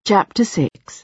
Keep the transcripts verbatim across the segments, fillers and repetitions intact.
Chapter six.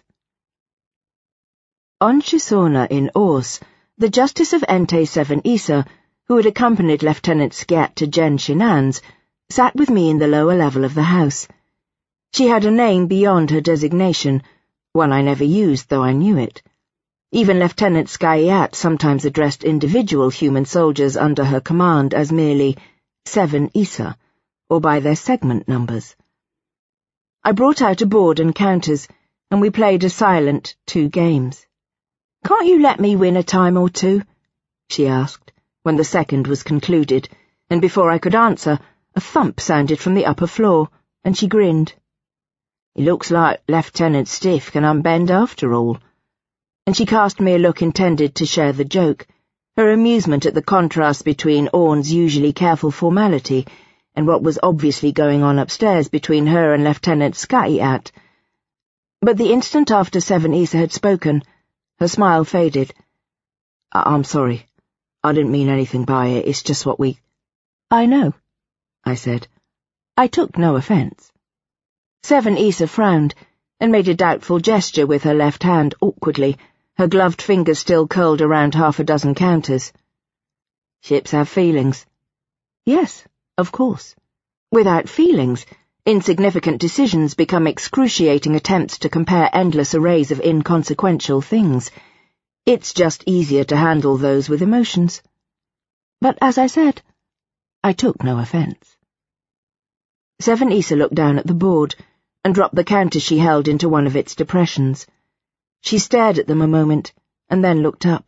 On Chisona in Ors, the Justice of Entei Seven Isa, who had accompanied Lieutenant Skiat to Jen Shinan's, sat with me in the lower level of the house. She had a name beyond her designation, one I never used, though I knew it. Even Lieutenant Skiat sometimes addressed individual human soldiers under her command as merely Seven Isa, or by their segment numbers. I brought out a board and counters, and we played a silent two games. "Can't you let me win a time or two?" she asked, when the second was concluded, and before I could answer, a thump sounded from the upper floor, and she grinned. "It looks like Lieutenant Stiff can unbend after all." And she cast me a look intended to share the joke, her amusement at the contrast between Orne's usually careful formality and what was obviously going on upstairs between her and Lieutenant Skiat. But the instant after Seven Isa had spoken, her smile faded. I- I'm sorry. I didn't mean anything by it. It's just what we... I know, I said. I took no offence. Seven Isa frowned and made a doubtful gesture with her left hand awkwardly, her gloved fingers still curled around half a dozen counters. Ships have feelings. Yes, of course. Without feelings, insignificant decisions become excruciating attempts to compare endless arrays of inconsequential things. It's just easier to handle those with emotions. But as I said, I took no offence. Seven Isa looked down at the board and dropped the counter she held into one of its depressions. She stared at them a moment and then looked up.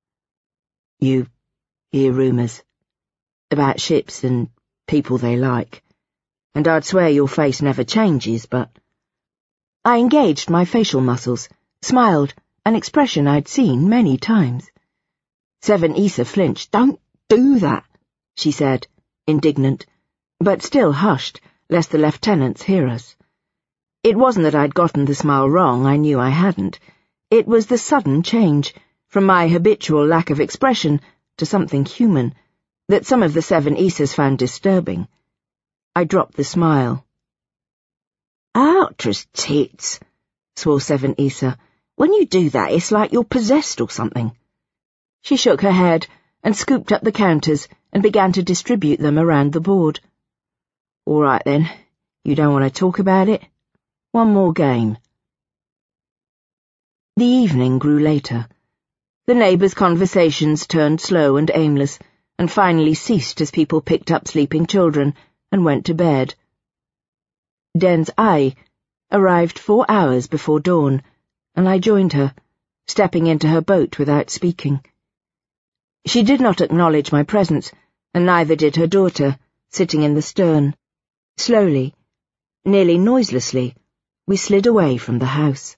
You hear rumours about ships and people they like. And I'd swear your face never changes, but... I engaged my facial muscles, smiled, an expression I'd seen many times. Seven Isa flinched. "Don't do that," she said, indignant, but still hushed, lest the lieutenants hear us. It wasn't that I'd gotten the smile wrong, I knew I hadn't. It was the sudden change, from my habitual lack of expression to something human, that some of the Seven Isas found disturbing. I dropped the smile. "Outra's tits," swore Seven Isa. "When you do that, it's like you're possessed or something." She shook her head and scooped up the counters and began to distribute them around the board. "All right, then. You don't want to talk about it? One more game." The evening grew later. The neighbours' conversations turned slow and aimless, and finally ceased as people picked up sleeping children and went to bed. Den's Ai arrived four hours before dawn, and I joined her, stepping into her boat without speaking. She did not acknowledge my presence, and neither did her daughter, sitting in the stern. Slowly, nearly noiselessly, we slid away from the house.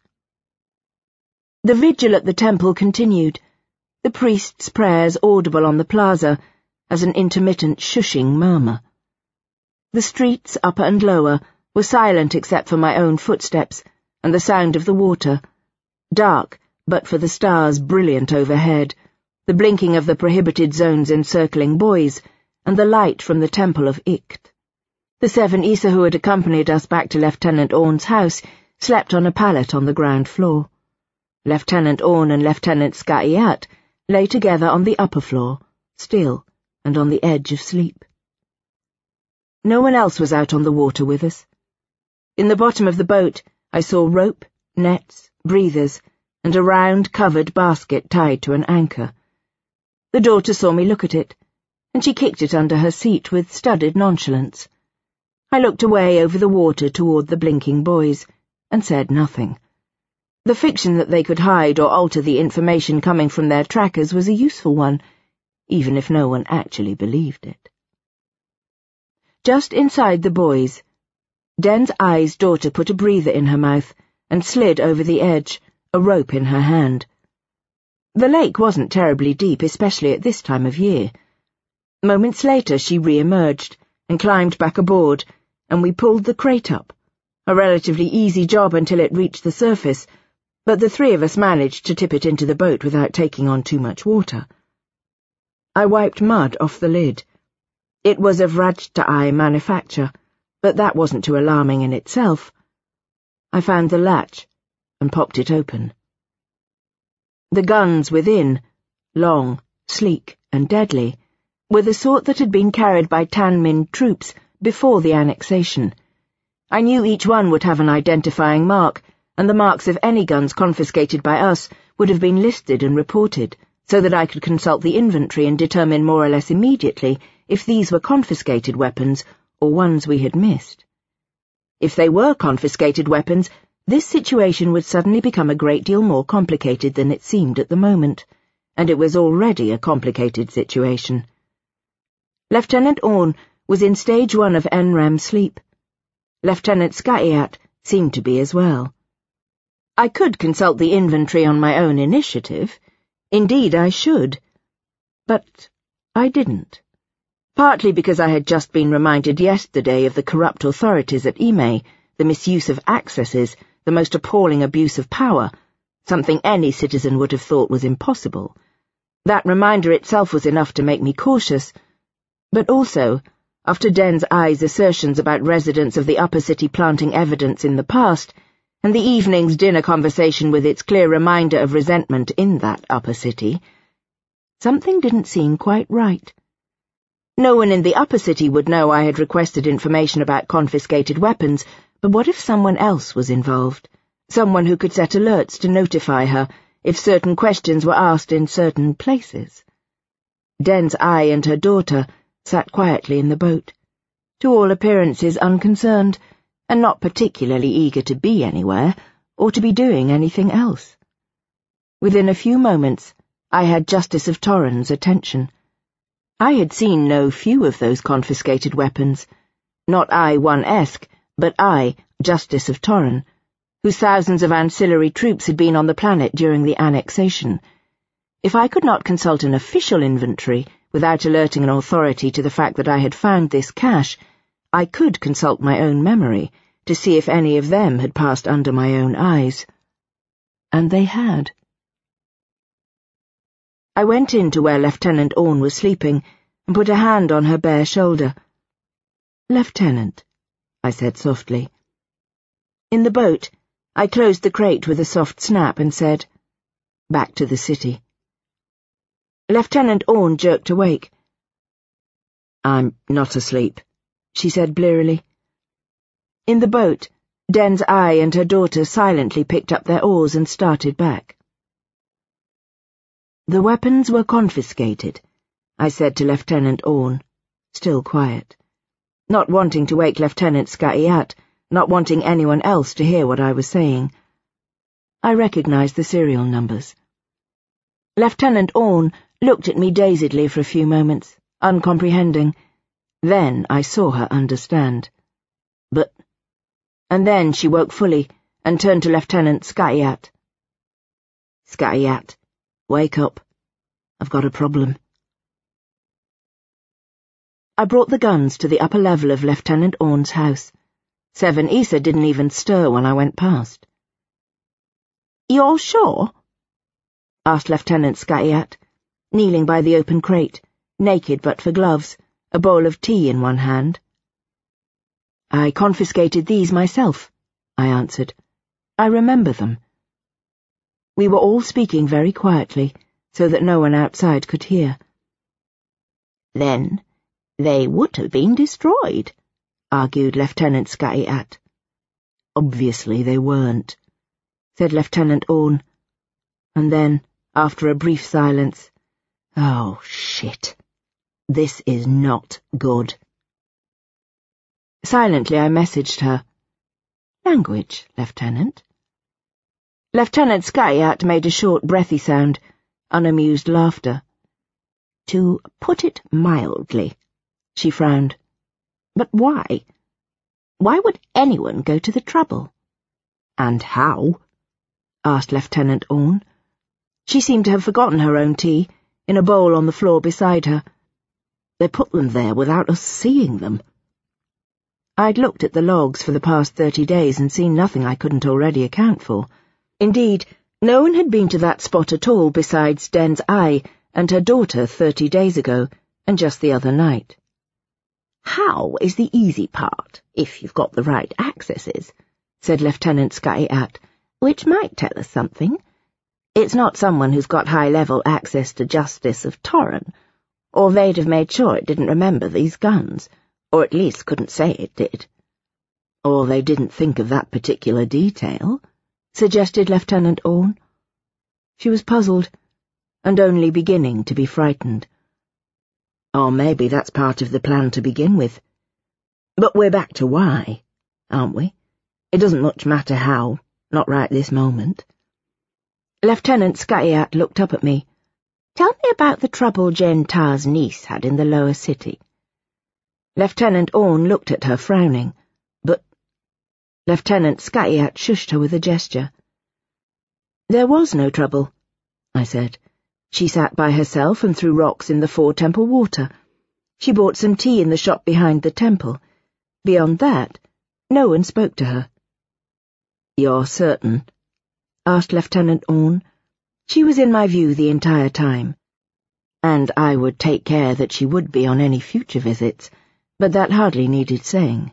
The vigil at the temple continued, the priest's prayers audible on the plaza as an intermittent shushing murmur. The streets, upper and lower, were silent except for my own footsteps and the sound of the water, dark but for the stars brilliant overhead, the blinking of the prohibited zone's encircling buoys, and the light from the temple of Ikt. The Seven Isa who had accompanied us back to Lieutenant Orne's house slept on a pallet on the ground floor. Lieutenant Orne and Lieutenant Skiat lay together on the upper floor, still and on the edge of sleep. No one else was out on the water with us. In the bottom of the boat, I saw rope, nets, breathers, and a round, covered basket tied to an anchor. The daughter saw me look at it, and she kicked it under her seat with studied nonchalance. I looked away over the water toward the blinking buoys, and said nothing. The fiction that they could hide or alter the information coming from their trackers was a useful one, even if no one actually believed it. Just inside the buoys, Den's Ai's daughter put a breather in her mouth and slid over the edge, a rope in her hand. The lake wasn't terribly deep, especially at this time of year. Moments later she re-emerged and climbed back aboard, and we pulled the crate up, a relatively easy job until it reached the surface, but the three of us managed to tip it into the boat without taking on too much water. I wiped mud off the lid. It was of Rajta'i manufacture, but that wasn't too alarming in itself. I found the latch and popped it open. The guns within, long, sleek, and deadly, were the sort that had been carried by Tan Minh troops before the annexation. I knew each one would have an identifying mark, and the marks of any guns confiscated by us would have been listed and reported, so that I could consult the inventory and determine more or less immediately if these were confiscated weapons or ones we had missed. If they were confiscated weapons, this situation would suddenly become a great deal more complicated than it seemed at the moment, and it was already a complicated situation. Lieutenant Orne was in stage one of N REM sleep. Lieutenant Scahiat seemed to be as well. I could consult the inventory on my own initiative. Indeed, I should. But I didn't. Partly because I had just been reminded yesterday of the corrupt authorities at Imei, the misuse of accesses, the most appalling abuse of power, something any citizen would have thought was impossible. That reminder itself was enough to make me cautious, but also, after Den's Eye's assertions about residents of the upper city planting evidence in the past, and the evening's dinner conversation with its clear reminder of resentment in that upper city, something didn't seem quite right. No one in the upper city would know I had requested information about confiscated weapons, but what if someone else was involved? Someone who could set alerts to notify her if certain questions were asked in certain places. Den's Eye and her daughter sat quietly in the boat, to all appearances unconcerned, and not particularly eager to be anywhere, or to be doing anything else. Within a few moments, I had Justice of Torren's attention. I had seen no few of those confiscated weapons, not I one-esque, but I, Justice of Torren, whose thousands of ancillary troops had been on the planet during the annexation. If I could not consult an official inventory without alerting an authority to the fact that I had found this cache, I could consult my own memory to see if any of them had passed under my own eyes. And they had. I went in to where Lieutenant Orne was sleeping and put a hand on her bare shoulder. "Lieutenant," I said softly. In the boat, I closed the crate with a soft snap and said, "Back to the city." Lieutenant Orne jerked awake. "I'm not asleep," she said blearily. In the boat, Den's Eye and her daughter silently picked up their oars and started back. "The weapons were confiscated," I said to Lieutenant Orne, still quiet, not wanting to wake Lieutenant Scahiat, not wanting anyone else to hear what I was saying. I recognized the serial numbers. Lieutenant Orne looked at me dazedly for a few moments, uncomprehending. Then I saw her understand. But... And then she woke fully and turned to Lieutenant Scahiat. "Scahiat, wake up. I've got a problem." I brought the guns to the upper level of Lieutenant Orne's house. Seven Issa didn't even stir when I went past. "You're sure?" asked Lieutenant Scahiat, kneeling by the open crate, naked but for gloves, a bowl of tea in one hand. "I confiscated these myself," I answered. "I remember them." We were all speaking very quietly, so that no one outside could hear. "Then they would have been destroyed," argued Lieutenant Scahiat. "Obviously they weren't," said Lieutenant Orne. And then, after a brief silence, "Oh, shit. This is not good." Silently I messaged her. "Language, Lieutenant." Lieutenant Scahiat made a short, breathy sound, unamused laughter. "To put it mildly," she frowned. "But why? Why would anyone go to the trouble?" "And how?" asked Lieutenant Orne. She seemed to have forgotten her own tea, in a bowl on the floor beside her. "They put them there without us seeing them." I'd looked at the logs for the past thirty days and seen nothing I couldn't already account for. Indeed, no one had been to that spot at all besides Den's Eye and her daughter thirty days ago, and just the other night. "How is the easy part, if you've got the right accesses," said Lieutenant Scatty-At, which might tell us something. It's not someone who's got high-level access to Justice of Torren, or they'd have made sure it didn't remember these guns, or at least couldn't say it did. Or they didn't think of that particular detail, suggested Lieutenant Orne. She was puzzled, and only beginning to be frightened. Or maybe that's part of the plan to begin with. But we're back to why, aren't we? It doesn't much matter how, not right this moment. Lieutenant Scatty-At looked up at me. Tell me about the trouble Jen Tar's niece had in the lower city. Lieutenant Orne looked at her, frowning, but Lieutenant Scatty-At shushed her with a gesture. There was no trouble, I said. She sat by herself and threw rocks in the four-temple water. She bought some tea in the shop behind the temple. Beyond that, no one spoke to her. You're certain? Asked Lieutenant Orne. She was in my view the entire time, and I would take care that she would be on any future visits, but that hardly needed saying.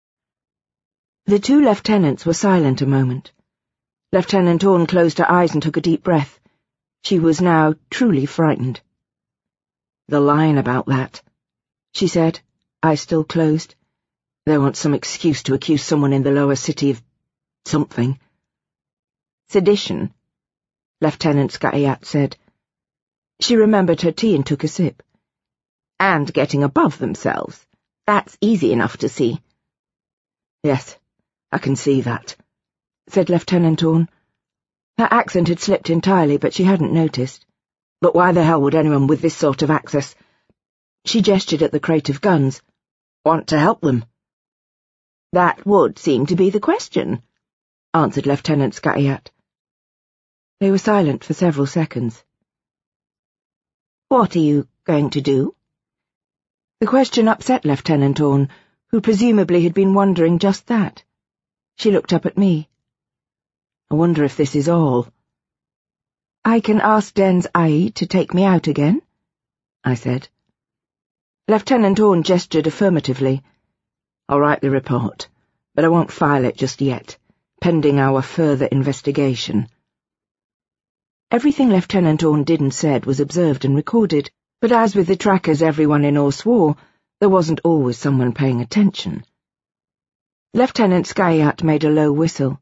The two lieutenants were silent a moment. Lieutenant Orne closed her eyes and took a deep breath. She was now truly frightened. "They're lying about that," she said, eyes still closed. "They want some excuse to accuse someone in the lower city of something." "Sedition," Lieutenant Scatty-At said. She remembered her tea and took a sip. "And getting above themselves. That's easy enough to see." "Yes, I can see that," said Lieutenant Orne. Her accent had slipped entirely, but she hadn't noticed. "But why the hell would anyone with this sort of access—" She gestured at the crate of guns. "Want to help them?" "That would seem to be the question," answered Lieutenant Scatty-At. They were silent for several seconds. "What are you going to do?" The question upset Lieutenant Orne, who presumably had been wondering just that. She looked up at me. "I wonder if this is all." "I can ask Den's Aye to take me out again," I said. Lieutenant Orne gestured affirmatively. "I'll write the report, but I won't file it just yet, pending our further investigation." Everything Lieutenant Orne did and said was observed and recorded, but as with the trackers everyone in Orr swore, there wasn't always someone paying attention. Lieutenant Scatty-At made a low whistle.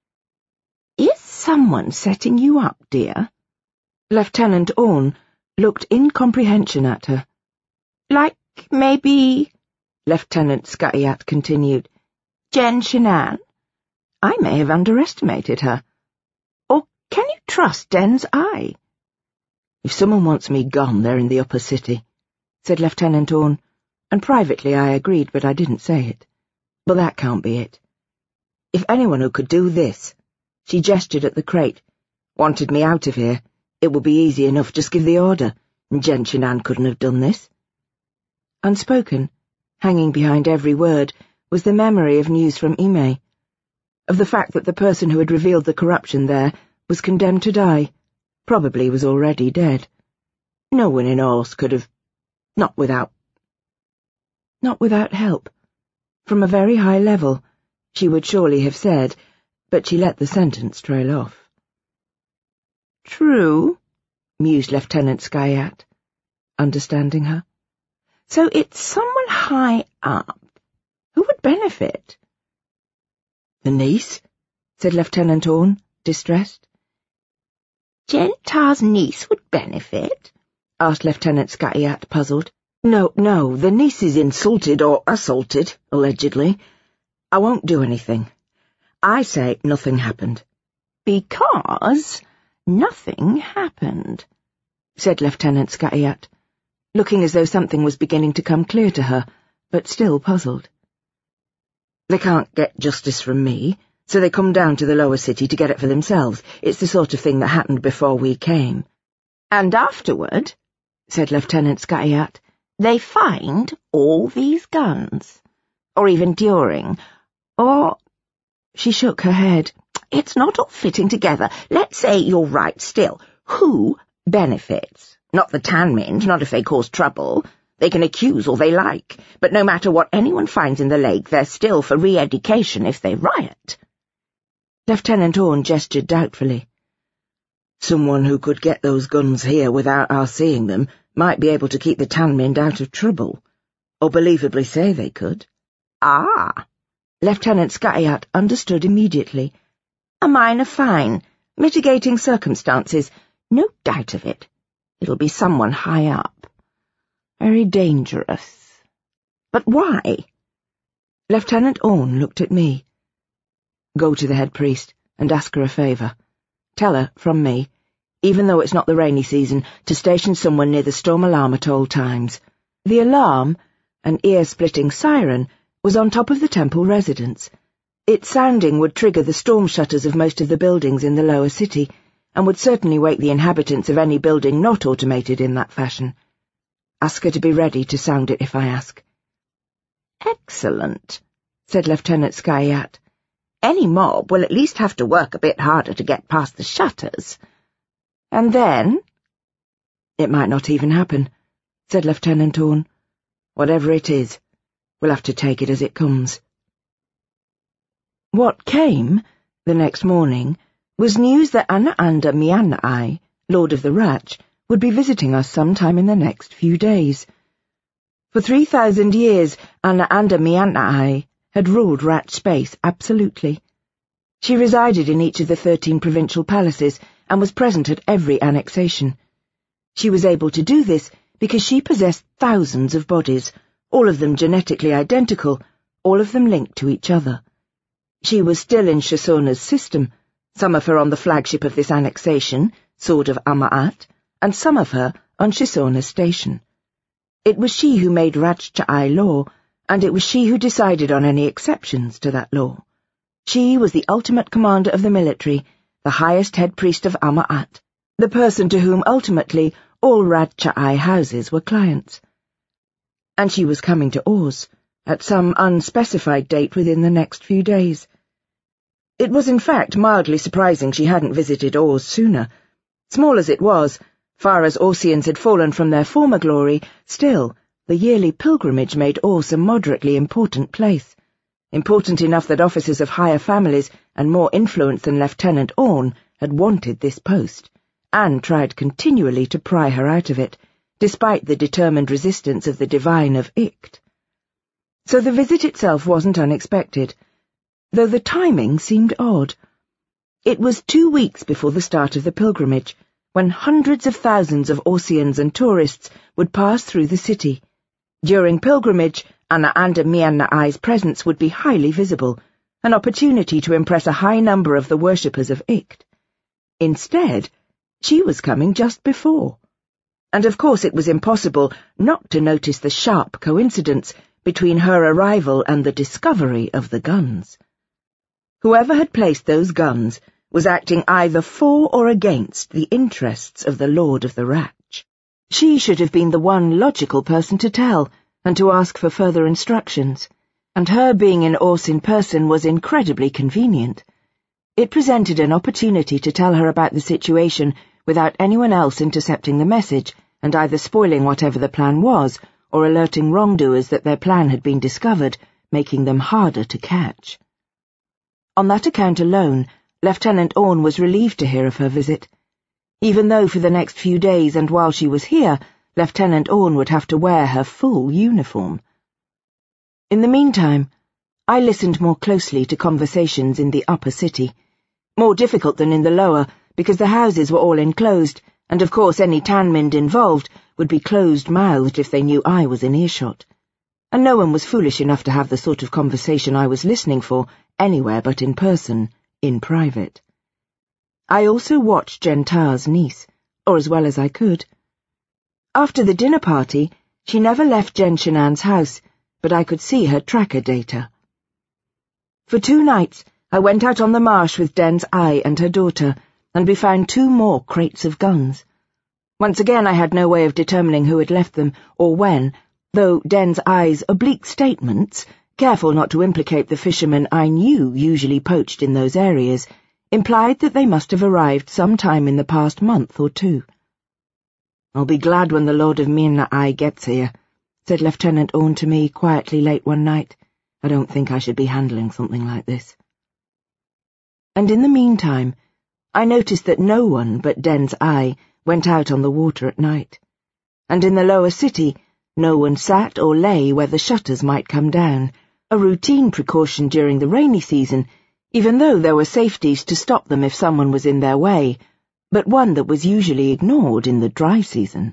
"Is someone setting you up, dear?" Lieutenant Orne looked incomprehension at her. "Like, maybe," Lieutenant Scatty-At continued, "Jen Shinnan? I may have underestimated her. Or can you trust Den's Aye?" "If someone wants me gone, they're in the upper city," said Lieutenant Orne, and privately I agreed, but I didn't say it. But that can't be it. If anyone who could do this, she gestured at the crate, wanted me out of here, it would be easy enough, just give the order, and Jen Shinnan couldn't have done this. Unspoken, hanging behind every word, was the memory of news from Ime, of the fact that the person who had revealed the corruption there was condemned to die, probably was already dead. No one in Orse could have... not without... not without help. From a very high level, she would surely have said, but she let the sentence trail off. "True," mused Lieutenant Scatty-At, understanding her. "So it's someone high up. Who would benefit?" "The niece?" said Lieutenant Orne, distressed. "Jen Tar's niece would benefit?" asked Lieutenant Scatty-At, puzzled. "No, no, the niece is insulted or assaulted, allegedly. I won't do anything. I say nothing happened." "Because nothing happened," said Lieutenant Scatty-At, looking as though something was beginning to come clear to her, but still puzzled. "They can't get justice from me, so they come down to the lower city to get it for themselves. It's the sort of thing that happened before we came." "And afterward," said Lieutenant Scatty-At, "they find all these guns. Or even during. Or—" She shook her head. "It's not all fitting together. Let's say you're right still. Who benefits? Not the Tanmint, not if they cause trouble. They can accuse all they like, but no matter what anyone finds in the lake, they're still for re-education if they riot." Lieutenant Orne gestured doubtfully. Someone who could get those guns here without our seeing them might be able to keep the Tanmynd out of trouble, or believably say they could. Ah! Lieutenant Skyat understood immediately. A minor fine, mitigating circumstances, no doubt of it. It'll be someone high up. Very dangerous. But why? Lieutenant Orne looked at me. Go to the head priest and ask her a favour. Tell her, from me, even though it's not the rainy season, to station someone near the storm alarm at all times. The alarm, an ear-splitting siren, was on top of the temple residence. Its sounding would trigger the storm shutters of most of the buildings in the lower city, and would certainly wake the inhabitants of any building not automated in that fashion. Ask her to be ready to sound it if I ask. Excellent, said Lieutenant Skyat. Any mob will at least have to work a bit harder to get past the shutters. And then? It might not even happen, said Lieutenant Orne. Whatever it is, we'll have to take it as it comes. What came, the next morning, was news that Anaanda Mianai, Lord of the Ratch, would be visiting us sometime in the next few days. For three thousand years, Anaanda Mianai had ruled Ratch space absolutely. She resided in each of the thirteen provincial palaces and was present at every annexation. She was able to do this because she possessed thousands of bodies, all of them genetically identical, all of them linked to each other. She was still in Shisona's system, some of her on the flagship of this annexation, Sword of Ama'at, and some of her on Shisona's station. It was she who made Ratch Cha'ai law, and it was she who decided on any exceptions to that law. She was the ultimate commander of the military, the highest head priest of Ama'at, the person to whom ultimately all Ratch Cha'ai houses were clients. And she was coming to Oz, at some unspecified date within the next few days. It was in fact mildly surprising she hadn't visited Oz sooner. Small as it was, far as Orsians had fallen from their former glory, still, the yearly pilgrimage made Oz a moderately important place. Important enough that officers of higher families and more influence than Lieutenant Orne had wanted this post, and tried continually to pry her out of it, despite the determined resistance of the divine of Ikt. So the visit itself wasn't unexpected, though the timing seemed odd. It was two weeks before the start of the pilgrimage, when hundreds of thousands of Orsians and tourists would pass through the city. During pilgrimage, Anaanda Mianai's presence would be highly visible, an opportunity to impress a high number of the worshippers of Ikt. Instead, she was coming just before. And of course it was impossible not to notice the sharp coincidence between her arrival and the discovery of the guns. Whoever had placed those guns was acting either for or against the interests of the Lord of the Ratch. She should have been the one logical person to tell, and to ask for further instructions, and her being in Oz in person was incredibly convenient. It presented an opportunity to tell her about the situation without anyone else intercepting the message, and either spoiling whatever the plan was, or alerting wrongdoers that their plan had been discovered, making them harder to catch. On that account alone, Lieutenant Orne was relieved to hear of her visit. Even though for the next few days and while she was here, Lieutenant Orne would have to wear her full uniform. In the meantime, I listened more closely to conversations in the upper city. More difficult than in the lower, because the houses were all enclosed, and of course any Tanmynd involved would be closed-mouthed if they knew I was in earshot. And no one was foolish enough to have the sort of conversation I was listening for anywhere but in person, in private. I also watched Jentar's niece, or as well as I could. After the dinner party, she never left Jen Shinan's house, but I could see her tracker data. For two nights, I went out on the marsh with Den's eye and her daughter, and we found two more crates of guns. Once again I had no way of determining who had left them, or when, though Den's eye's oblique statements, careful not to implicate the fishermen I knew usually poached in those areas, implied that they must have arrived some time in the past month or two. "I'll be glad when the Lord of Mianai gets here," said Lieutenant Orne to me quietly late one night. "I don't think I should be handling something like this." And in the meantime, I noticed that no one but Den's eye went out on the water at night, and in the lower city, no one sat or lay where the shutters might come down, a routine precaution during the rainy season, even though there were safeties to stop them if someone was in their way, but one that was usually ignored in the dry season.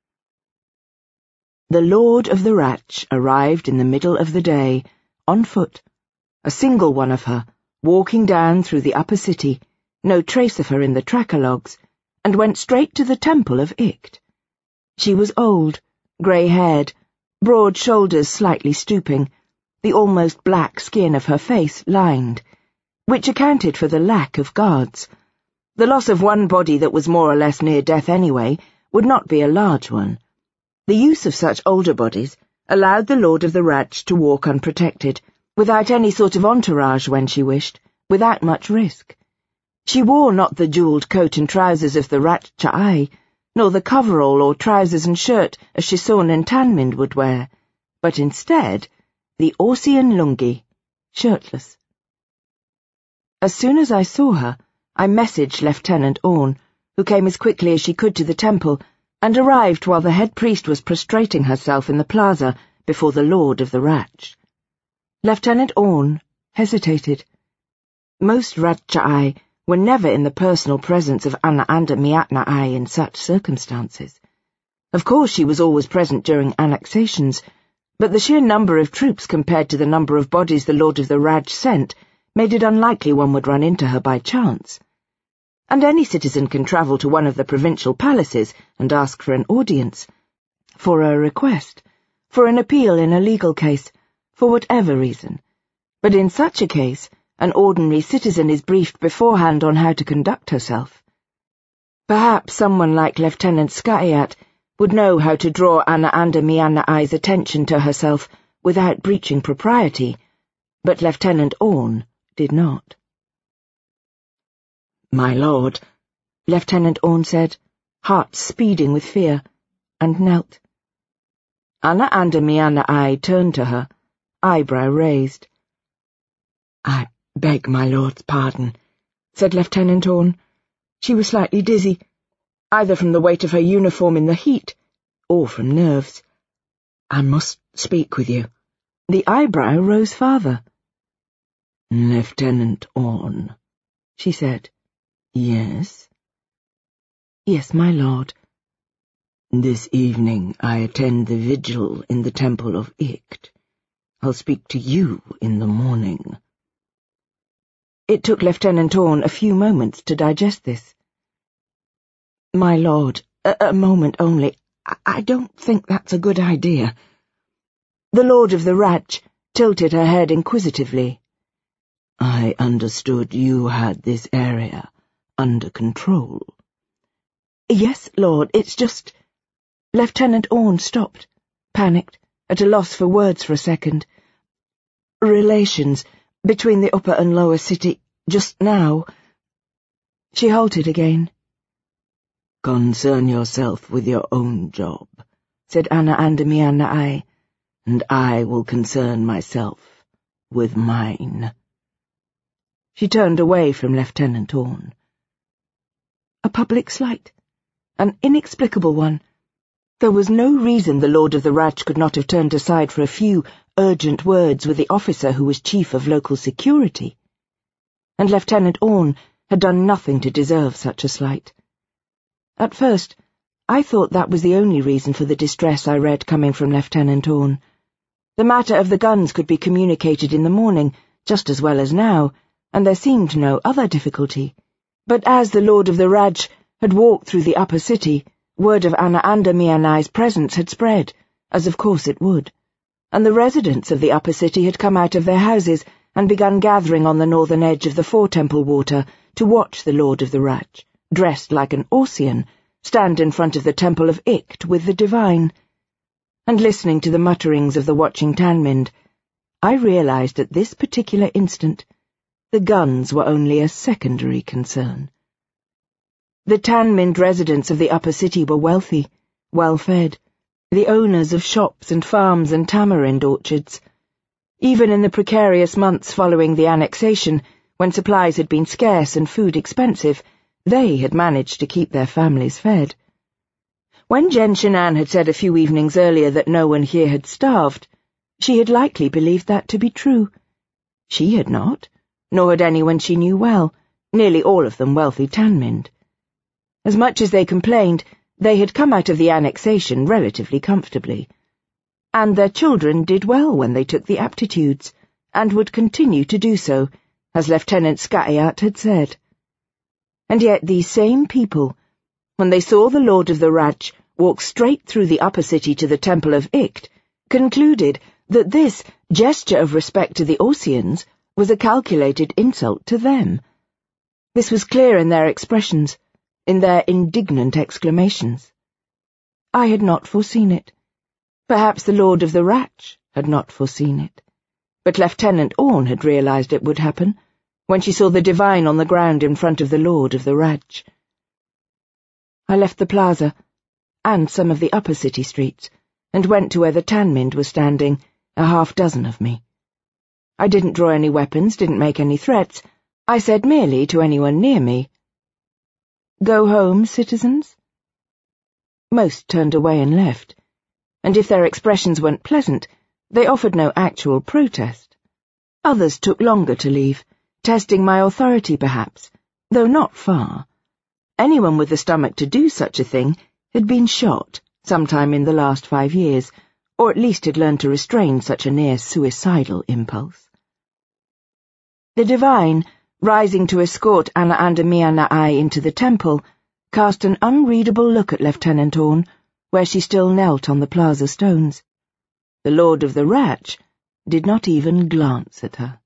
The Lord of the Ratch arrived in the middle of the day, on foot, a single one of her, walking down through the upper city, no trace of her in the tracker-logs, and went straight to the temple of Icht. She was old, grey-haired, broad shoulders slightly stooping, the almost black skin of her face lined, which accounted for the lack of guards. The loss of one body that was more or less near death anyway would not be a large one. The use of such older bodies allowed the Lord of the Ratch to walk unprotected, without any sort of entourage when she wished, without much risk. She wore not the jewelled coat and trousers of the Ratch Cha'ai, nor the coverall or trousers and shirt a Shison and Tanmynd would wear, but instead the Orsian lungi, shirtless. As soon as I saw her, I messaged Lieutenant Orne, who came as quickly as she could to the temple, and arrived while the head priest was prostrating herself in the plaza before the Lord of the Ratch. Lieutenant Orne hesitated. Most Ratcha'ai were never in the personal presence of Ana'anda Mi'atna'ai in such circumstances. Of course she was always present during annexations, but the sheer number of troops compared to the number of bodies the Lord of the Ratch sent made it unlikely one would run into her by chance. And any citizen can travel to one of the provincial palaces and ask for an audience, for a request, for an appeal in a legal case, for whatever reason. But in such a case, an ordinary citizen is briefed beforehand on how to conduct herself. Perhaps someone like Lieutenant Skaiat would know how to draw Ana'anda Mi'atna'ai's attention to herself without breaching propriety, but Lieutenant Orne did not. "My lord," Lieutenant Orne said, heart speeding with fear, and knelt. Ana'anda Mi'atna'ai turned to her, eyebrow raised. "I beg my lord's pardon," said Lieutenant Orne. She was slightly dizzy, either from the weight of her uniform in the heat, or from nerves. "I must speak with you." The eyebrow rose farther. "Lieutenant Orne," she said. "Yes?" "Yes, my lord." "This evening I attend the vigil in the temple of Icht. I'll speak to you in the morning." It took Lieutenant Orne a few moments to digest this. "My lord, a, a moment only. I, I don't think that's a good idea." The Lord of the Ratch tilted her head inquisitively. "I understood you had this area under control." "Yes, lord, it's just—" Lieutenant Orne stopped, panicked, at a loss for words for a second. "Relations between the upper and lower city, just now." She halted again. "Concern yourself with your own job," said Ana'anda Mi'atna'ai, "and I will concern myself with mine." She turned away from Lieutenant Orne. A public slight, an inexplicable one. There was no reason the Lord of the Ratch could not have turned aside for a few urgent words with the officer who was chief of local security. And Lieutenant Orne had done nothing to deserve such a slight. At first, I thought that was the only reason for the distress I read coming from Lieutenant Orne. The matter of the guns could be communicated in the morning, just as well as now, and there seemed no other difficulty. But as the Lord of the Ratch had walked through the upper city, word of Ana'anda Mi'atna'ai's presence had spread, as of course it would, and the residents of the upper city had come out of their houses and begun gathering on the northern edge of the four-temple water to watch the Lord of the Ratch, dressed like an Orsian, stand in front of the temple of Icht with the divine. And listening to the mutterings of the watching Tanmynd, I realized at this particular instant the guns were only a secondary concern. The Tanmynd residents of the upper city were wealthy, well-fed, the owners of shops and farms and tamarind orchards. Even in the precarious months following the annexation, when supplies had been scarce and food expensive, they had managed to keep their families fed. When Genshin-Nan had said a few evenings earlier that no one here had starved, she had likely believed that to be true. She had not, nor had anyone she knew well, nearly all of them wealthy Tanmind. As much as they complained, they had come out of the annexation relatively comfortably. And their children did well when they took the aptitudes, and would continue to do so, as Lieutenant Skayat had said. And yet these same people, when they saw the Lord of the Radch walk straight through the upper city to the Temple of Ikt, concluded that this gesture of respect to the Oseans was a calculated insult to them. This was clear in their expressions, in their indignant exclamations. I had not foreseen it. Perhaps the Lord of the Radch had not foreseen it. But Lieutenant Orne had realized it would happen, when she saw the divine on the ground in front of the Lord of the Radch. I left the plaza, and some of the upper city streets, and went to where the Tanmind was standing, a half dozen of me. I didn't draw any weapons, didn't make any threats. I said merely to anyone near me, "Go home, citizens?" Most turned away and left, and if their expressions weren't pleasant, they offered no actual protest. Others took longer to leave, testing my authority perhaps, though not far. Anyone with the stomach to do such a thing had been shot sometime in the last five years, or at least had learned to restrain such a near-suicidal impulse. The divine, rising to escort Anna Andamianaai into the temple, cast an unreadable look at Lieutenant Orne, where she still knelt on the plaza stones. The Lord of the Radch did not even glance at her.